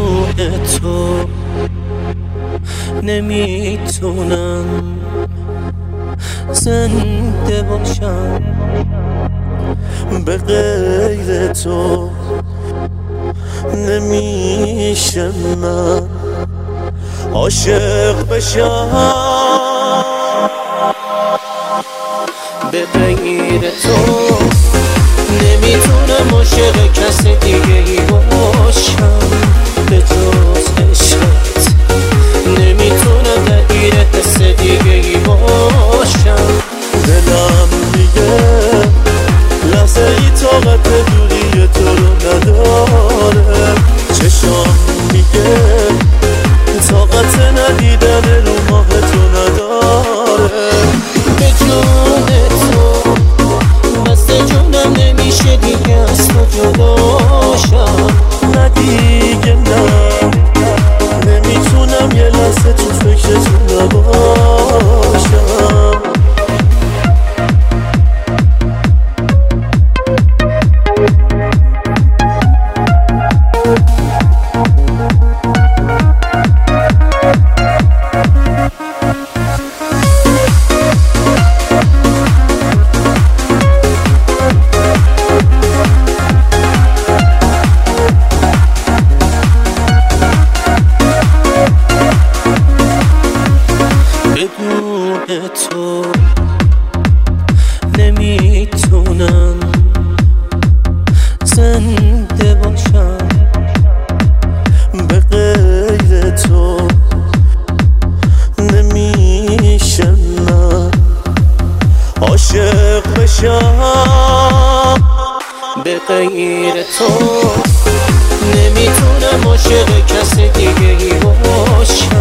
تو نمیتونم زنده باشم به غیر تو، نمیشه من عاشق بشم به غیر تو. نمیتونم عاشق کس دیگه ای باشم به جز عشقت، نمیتونم درگیر حس دیگه ای باشم. دلم میگه لحظه ای طاقت دوری تو رو نداره، چشام میگه طاقت ندیدن رو ماه تو نداره. به جون تو مست جونم نمیشه دیگه از تو جداشم، نه دیگه نه، نمیتونم یه لحظه تو فکرتون نباشم. تو نمیتونم زنده باشم به غیر تو، نمیشه من عاشق بشم به غیر تو. نمیتونم عاشق کس دیگه ای باشم